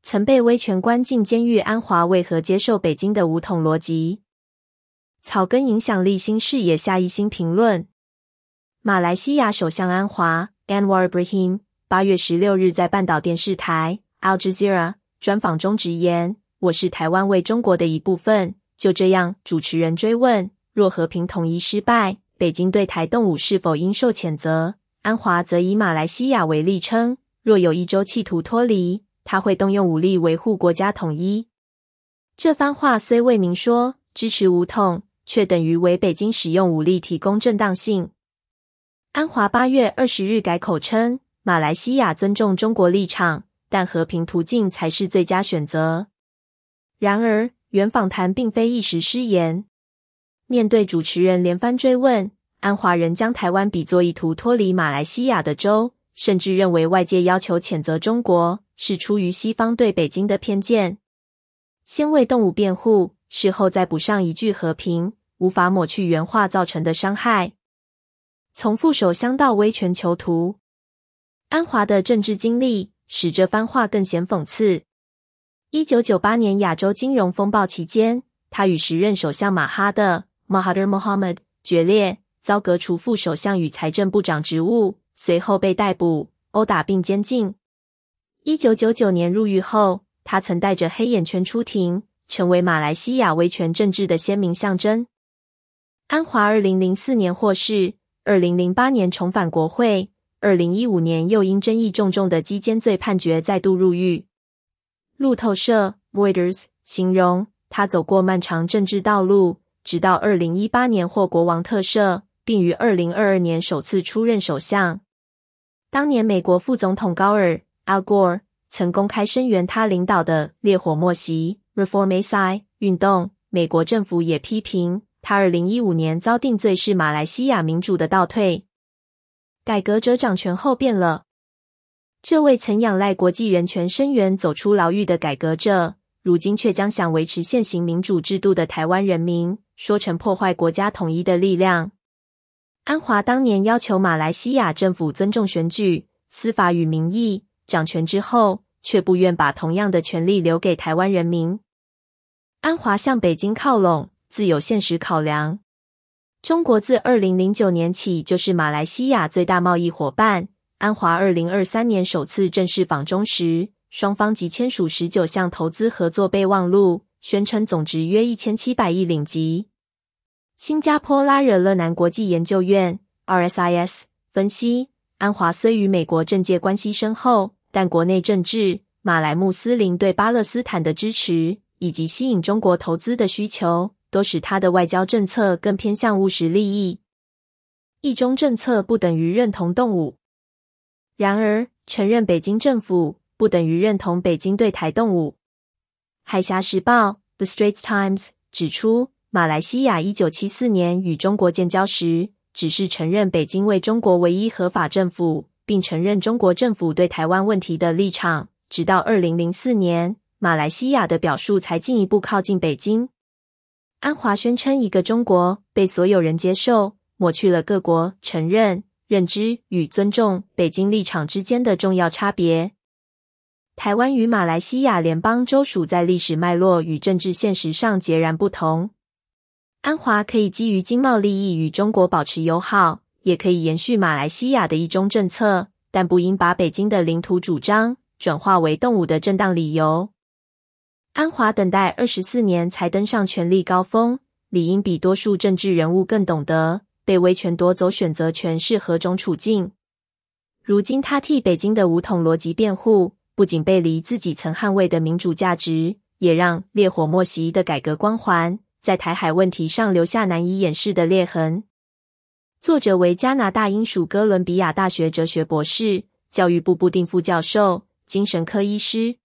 曾被威权关进监狱安华为何接受北京的武统逻辑？草根影响力新视野下一新评论。马来西亚首相安华 Anwar Ibrahim 8月16日在半岛电视台 Al Jazeera 专访中直言，我是台湾为中国的一部分。就这样，主持人追问，若和平统一失败，北京对台动武是否应受谴责？安华则以马来西亚为例称，若有一州企图脱离，他会动用武力维护国家统一。这番话虽未明说支持武统，却等于为北京使用武力提供正当性。安华8月20日改口称，马来西亚尊重中国立场，但和平途径才是最佳选择。然而，原访谈并非一时失言。面对主持人连番追问，安华仍将台湾比作一图脱离马来西亚的州，甚至认为外界要求谴责中国是出于西方对北京的偏见。先为动武辩护，事后再补上一句和平，无法抹去原话造成的伤害。从副手相到威权囚徒，安华的政治经历使这番话更显讽刺。1998年亚洲金融风暴期间，他与时任首相Mahathir Mohamad 决裂，遭革除副首相与财政部长职务，随后被逮捕、殴打并监禁。1999年入狱后，他曾带着黑眼圈出庭，成为马来西亚威权政治的鲜明象征。安华2004年获释，2008年重返国会，2015年又因争议重重的基奸罪判决再度入狱。路透社 Reuters 形容他走过漫长政治道路，直到2018年获国王特赦，并于2022年首次出任首相。当年美国副总统高尔 Al Gore 曾公开声援他领导的烈火默袭 Reformasi 运动，美国政府也批评他2015年遭定罪是马来西亚民主的倒退。改革者掌权后变了。这位曾仰赖国际人权声援走出牢狱的改革者，如今却将想维持现行民主制度的台湾人民说成破坏国家统一的力量。安华当年要求马来西亚政府尊重选举、司法与民意，掌权之后却不愿把同样的权利留给台湾人民。安华向北京靠拢，自有现实考量。中国自2009年起就是马来西亚最大贸易伙伴。安华2023年首次正式访中时，双方即签署19项投资合作备忘录，宣称总值约1700亿令吉。新加坡拉惹勒南国际研究院 RSIS 分析，安华虽与美国政界关系深厚，但国内政治、马来穆斯林对巴勒斯坦的支持，以及吸引中国投资的需求，都使他的外交政策更偏向务实利益。一中政策不等于认同动武。然而，承认北京政府不等于认同北京对台动武。海峡时报 The Straits Times 指出，马来西亚1974年与中国建交时，只是承认北京为中国唯一合法政府，并承认中国政府对台湾问题的立场，直到2004年，马来西亚的表述才进一步靠近北京。安华宣称一个中国被所有人接受，抹去了各国承认、认知与尊重北京立场之间的重要差别。台湾与马来西亚联邦州属在历史脉络与政治现实上截然不同。安华可以基于经贸利益与中国保持友好，也可以延续马来西亚的一中政策，但不应把北京的领土主张转化为动武的正当理由。安华等待24年才登上权力高峰，理应比多数政治人物更懂得被威权夺走选择权是何种处境。如今他替北京的武统逻辑辩护，不仅背离自己曾捍卫的民主价值，也让烈火默袭的改革光环在台海问题上留下难以掩饰的裂痕。作者为加拿大英属哥伦比亚大学哲学博士、教育部部定副教授、精神科医师。